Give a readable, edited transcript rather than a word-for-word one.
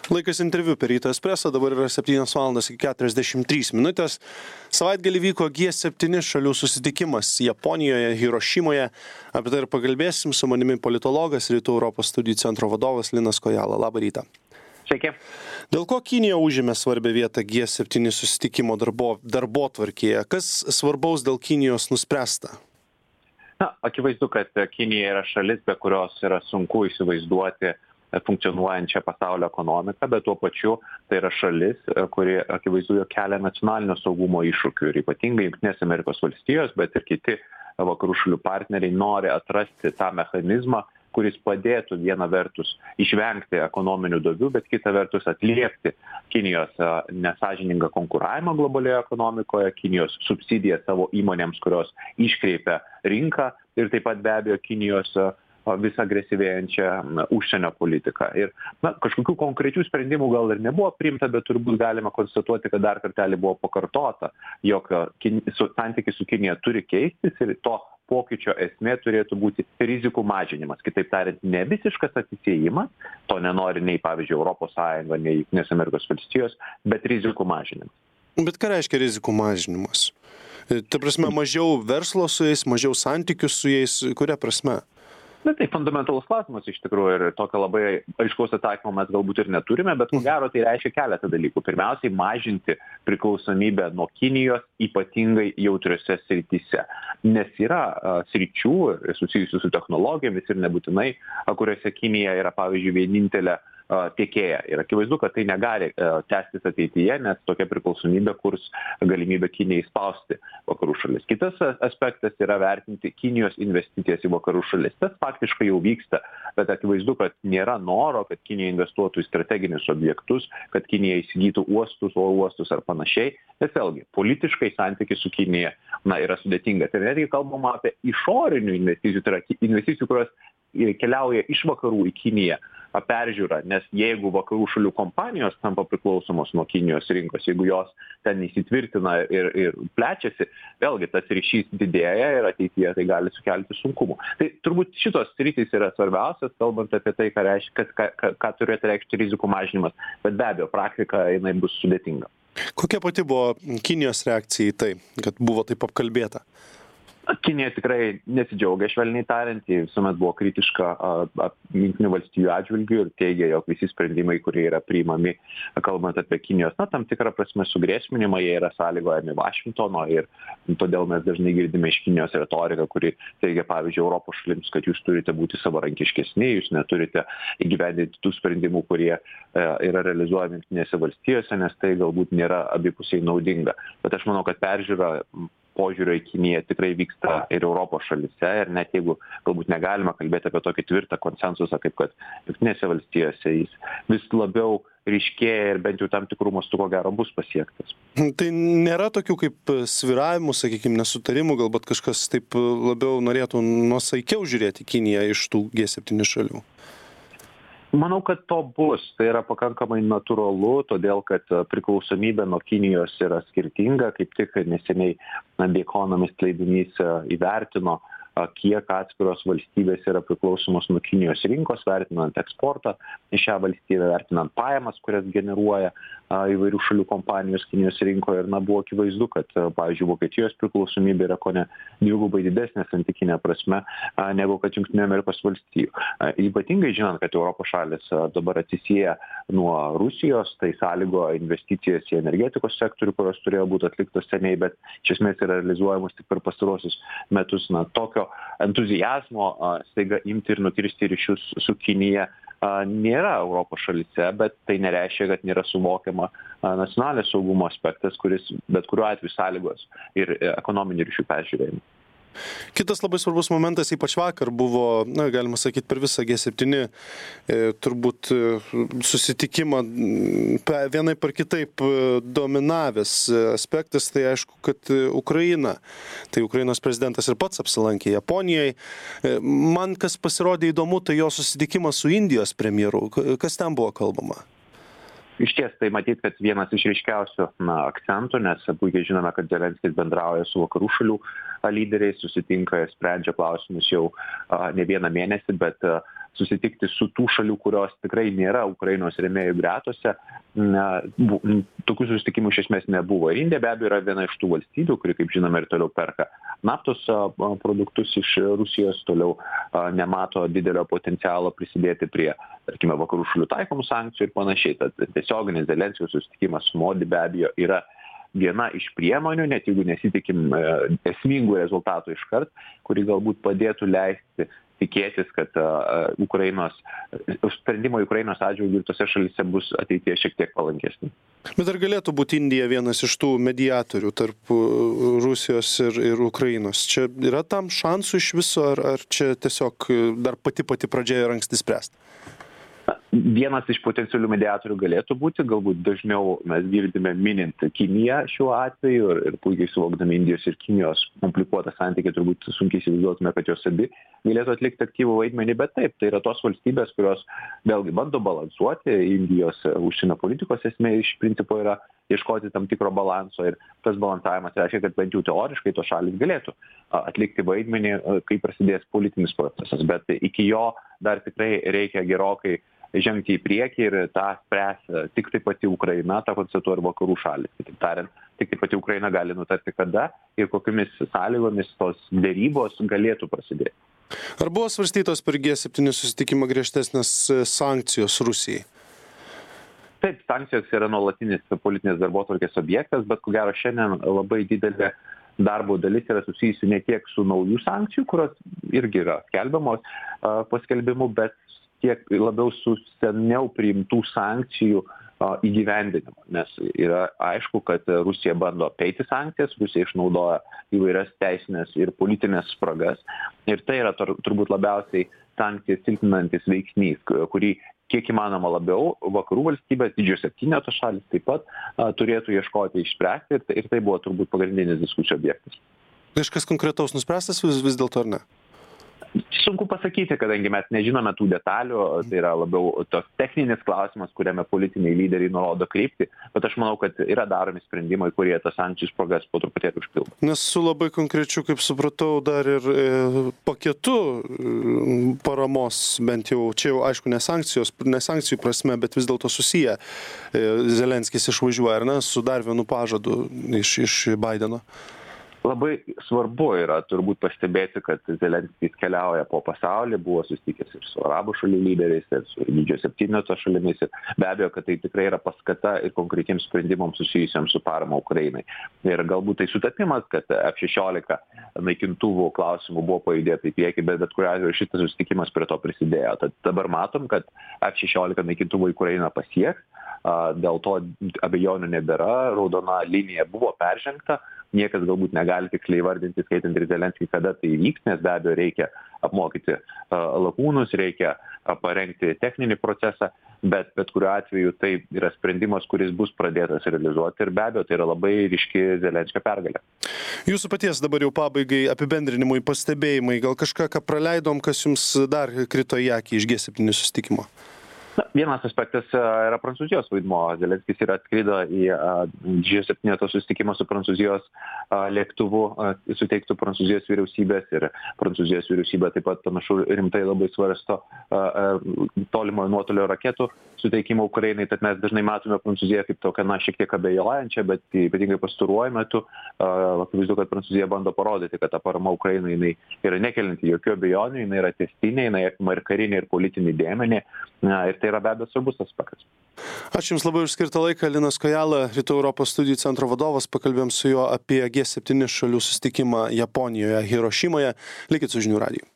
Laikas interviu per Ryto Espresso, dabar yra 7:43. Savaitgalį vyko G7 šalių susitikimas Japonijoje, Hirošimoje. Apie tai ir pakalbėsim su manimi politologas, Rytų Europos studijų centro vadovas Linas Kojala. Labą rytą. Sveiki. Dėl ko Kinija užėmė svarbią vietą G7 susitikimo darbotvarkėje? Kas svarbaus dėl Kinijos nuspręsta? Akivaizdu, kad Kinija yra šalis, be kurios yra sunku įsivaizduoti funkcionuojančią pasaulio ekonomiką, bet tuo pačiu tai yra šalis, kuri akivaizdu kelia nacionalinio saugumo iššūkių ir ypatingai Jungtinės Amerikos valstijos, bet ir kiti vakarų šalių partneriai nori atrasti tą mechanizmą, kuris padėtų viena vertus išvengti ekonominių duobių, bet kita vertus atliepti Kinijos nesąžiningą konkuravimą globalioje ekonomikoje, Kinijos subsidiją savo įmonėms, kurios iškreipia rinką ir taip pat be abejo Kinijos vis agresyvėjančią užsienio politiką. Ir kažkokių konkrečių sprendimų gal ir nebuvo priimta, bet turbūt galima konstatuoti, kad dar kartelį buvo pakartota, jog santykiai su Kinija turi keistis ir to pokyčio esmė turėtų būti rizikų mažinimas. Kitaip tariant, ne visiškas atsisiejimas, to nenori nei, pavyzdžiui, Europos Sąjunga, nei Jungtinės Amerikos valstijos, bet rizikų mažinimas. Bet ką reiškia rizikų mažinimas? Ta prasme, mažiau verslo su jais, mažiau santykių su jais, kuria prasme? Tai fundamentalus klausimas iš tikrųjų ir tokio labai aiškaus atsakymo mes galbūt ir neturime, bet ko gero tai reiškia keletą dalykų. Pirmiausiai, mažinti priklausomybę nuo Kinijos ypatingai jautriose srityse. Nes yra sričių susijusių su technologijomis ir nebūtinai, kuriuose Kinija yra, pavyzdžiui, vienintelė tiekėja. Ir akivaizdu, kad tai negali tęstis ateityje, nes tokia priklausomybė kurs galimybę Kinijai spausti vakarų šalis. Kitas aspektas yra vertinti Kinijos investicijas į vakarų šalis. Tas faktiškai jau vyksta, bet akivaizdu, kad nėra noro, kad Kinija investuotų į strateginius objektus, kad Kinija įsigytų uostus, oro uostus ar panašiai. Nes vėlgi, politiškai santykiai su Kinija yra sudėtinga. Tai netgi kalbama apie išorinių investicijų, tai yra investicijų, kurios keliauja iš vakarų į Kiniją peržiūrą, nes jeigu vakarų šalių kompanijos tampa priklausomos nuo Kinijos rinkos, jeigu jos ten įsitvirtina ir plečiasi, vėlgi tas ryšys didėja ir ateityje tai gali sukelti sunkumų. Tai turbūt šitos sritys yra svarbiausias, kalbant apie tai, ką turėtų reikšti rizikų mažinimas, bet be abejo, praktika jinai bus sudėtinga. Kokia pati buvo Kinijos reakcija į tai, kad buvo taip apkalbėta? Kinija tikrai nesidžiaugia, švelniai tariant, ji visuomet buvo kritiška Jungtinių valstijų atžvilgių ir teigia, jog visi sprendimai, kurie yra priimami, kalbant apie Kinijos, tam tikrą prasme sugrėsminimą, jie yra sąlygojami Vašingtono ir todėl mes dažnai girdime iš Kinijos retoriką, kuri teigia, pavyzdžiui, Europos šalims, kad jūs turite būti savarankiškesni, jūs neturite įgyvendinti tų sprendimų, kurie yra realizuojami Jungtinėse valstijose, nes tai galbūt nėra abipusiai naudinga. Bet aš manau, kad peržiūra požiūrio į Kiniją tikrai vyksta ir Europos šalyse ir net jeigu galbūt negalima kalbėti apie tokį tvirtą konsensusą, kaip kad Jungtinėse valstijose jis vis labiau ryškėja ir bent jau tam tikrų mastų ko gero bus pasiektas. Tai nėra tokių kaip svyravimų, sakykime, nesutarimų, galbūt kažkas taip labiau norėtų nuosaikiau žiūrėti Kiniją iš tų G7 šalių? Manau, kad to bus. Tai yra pakankamai natūralu, todėl kad priklausomybė nuo Kinijos yra skirtinga. Kaip tik neseniai The Economist leidinys įvertino, kiek atskiros valstybės yra priklausomos nuo Kinijos rinkos, vertinant eksportą į šią valstybę, vertinant pajamas, kurias generuoja įvairių šalių kompanijos Kinijos rinkoje. Ir buvo akivaizdu, kad, pavyzdžiui, Vokietijos priklausomybė yra kone dvigubai didesnė santykinė prasme negu kad Jungtinių Amerikos valstijų. Ypatingai žinant, kad Europos šalis dabar atsisieja nuo Rusijos, tai sąlygo investicijas į energetikos sektorių, kurios turėjo būti atliktos seniai, bet iš esmės yra realizuojamos tik per pastarosius metus. Tokio entuzijazmo staiga imti ir nukirsti ryšius su Kinija nėra Europos šalyse, bet tai nereiškia, kad nėra suvokiama nacionalinio saugumo aspektas, kuris bet kuriuo atveju sąlygos ir ekonominių ryšių peržiūrėjimą. Kitas labai svarbus momentas, ypač vakar, buvo, galima sakyti, per visą G7 turbūt susitikimą vienai par kitaip dominavęs aspektas, tai aišku, kad Ukraina. Tai Ukrainos prezidentas ir pats apsilankė Japonijoje. Man kas pasirodė įdomu, tai jo susitikimas su Indijos premjeru. Kas ten buvo kalbama? Iš ties, tai matyt, kad vienas iš ryškiausių akcentų, nes puikiai žinome, kad Zelenskis bendrauja su vakarų šalių lyderiais, susitinka ir sprendžia klausimus jau ne vieną mėnesį, bet susitikti su tų šalių, kurios tikrai nėra Ukrainos rėmėjų gretose. Tokių susitikimų iš esmės nebuvo. Ir Indija be abejo yra viena iš tų valstybių, kuri, kaip žinome, ir toliau perka naftos produktus iš Rusijos, toliau nemato didelio potencialo prisidėti prie, tarkime, vakarų šalių taikomų sankcijų ir panašiai. Tad tiesioginis Zelenskio susitikimas su Modi be abejo yra viena iš priemonių, net jeigu nesitikim esmingų rezultatų iškart, kuri galbūt padėtų leisti tikėtis, kad sprendimai Ukrainos atžvilgiu ir tose šalyse bus ateityje šiek tiek palankesni. Bet ar galėtų būti Indija vienas iš tų mediatorių tarp Rusijos ir Ukrainos? Čia yra tam šansų iš viso, ar čia tiesiog dar pati pradžia ir anksti spręsti? Vienas iš potencialių mediatorių galėtų būti, galbūt dažniau mes girdime minint Kiniją šiuo atveju ir puikiai suvokdami Indijos ir Kinijos komplikuotą santykį, turbūt sunkiai įsivaizduotume, kad jos abi galėtų atlikti aktyvų vaidmenį, bet taip, tai yra tos valstybės, kurios vėlgi bando balansuoti. Indijos užsienio politikos esmė iš principo yra ieškoti tam tikro balanso ir tas balansavimas reiškia, kad bent jau teoriškai tos šalys galėtų atlikti vaidmenį, kai prasidės politinis procesas, bet iki jo dar tikrai reikia gerokai žengti į priekį ir tą spręs tik tai pati Ukraina, tą konstatuoja ir vakarų šalys. Taip tariant, tik tai pati Ukraina gali nutarti kada ir kokiamis sąlygomis tos dėrybos galėtų prasidėti. Ar buvo svarstytos per G7 susitikimą griežtesnės sankcijos Rusijai? Taip, sankcijos yra nuolatinis politinės darbotvarkės objektas, bet ko gero šiandien labai didelė darbo dalis yra susijusi ne tiek su naujų sankcijų, kurios irgi yra skelbiamos paskelbimu, bet tiek labiau su seniau priimtų sankcijų įgyvendinimu. Nes yra aišku, kad Rusija bando apeiti sankcijas, Rusija išnaudoja įvairias teisinės ir politinės spragas. Ir tai yra turbūt labiausiai sankcijas silpninantis veiksnys, kurį kiek įmanoma labiau vakarų valstybės, didžiojo septyneto šalis taip pat turėtų ieškoti išspręsti ir tai buvo turbūt pagrindinis diskusijų objektas. Kažkas konkretaus nuspręstas vis dėlto ar ne? Sunku pasakyti, kadangi mes nežinome tų detalių, tai yra labiau toks techninis klausimas, kuriame politiniai lyderiai nurodo kryptį, bet aš manau, kad yra daromi sprendimai, kurie tas sankcijų spragas po truputėlį užpildo. Nes su labai konkrečiu, kaip supratau, dar ir paketu paramos, bent jau, čia jau aišku ne sankcijų prasme, bet vis dėlto susiję. Zelenskis išvažiuoja, ar ne, su dar vienu pažadu iš Baideno. Labai svarbu yra turbūt pastebėti, kad Zelenskis keliauja po pasaulį, buvo susitikęs ir su arabų šalių lyderiais, ir su didžiojo septyneto šalimis. Ir be abejo, kad tai tikrai yra paskata ir konkretiems sprendimams susijusiams su parama Ukrainai. Ir galbūt tai sutapimas, kad F-16 naikintuvų klausimų buvo pajudėta į priekį, bet kuriuo atveju šitas susitikimas prie to prisidėjo. Tad dabar matom, kad F-16 naikintuvų Ukrainą pasieks, dėl to abejonių nebėra, raudona linija buvo peržengta. Niekas galbūt negali tiksliai įvardinti, skaitant ir Zelenskį, kada tai įvyks, nes be abejo reikia apmokyti lakūnus, reikia parengti techninį procesą, bet kuriuo atveju tai yra sprendimas, kuris bus pradėtas realizuoti ir be abejo tai yra labai ryški Zelenskio pergalė. Jūsų paties dabar jau pabaigai apibendrinimui, pastebėjimai, gal kažką, ką praleidom, kas jums dar krito į akį iš G7 susitikimo? Vienas aspektas yra Prancūzijos vaidmuo. Zelenskis yra atskrido į didžiojo septyneto susitikimą su Prancūzijos lėktuvu suteiktų Prancūzijos vyriausybės ir Prancūzijos vyriausybė taip pat panašu rimtai labai svarsto tolimojo nuotolio raketų suteikimą Ukrainai, tad mes dažnai matome Prancūziją kaip tokią, šiek tiek abejojančią, bet ypatingai pastaruoju metu akivaizdu, kad Prancūzija bando parodyti, kad ta parama Ukrainai jinai yra nekelinti jokių abejonių, jinai yra tęstinė, jinai apima ir karinį, ir politinį dėmenį, ir tai yra be abejo svarbus aspektas. Ačiū Jums labai už skirtą laiką. Linas Kojala, Rytų Europos studijų centro vadovas, pakalbėjom su juo apie G7 šalių susitikimą Japonijoje, Hirošimoje. Likit su žinių radiju.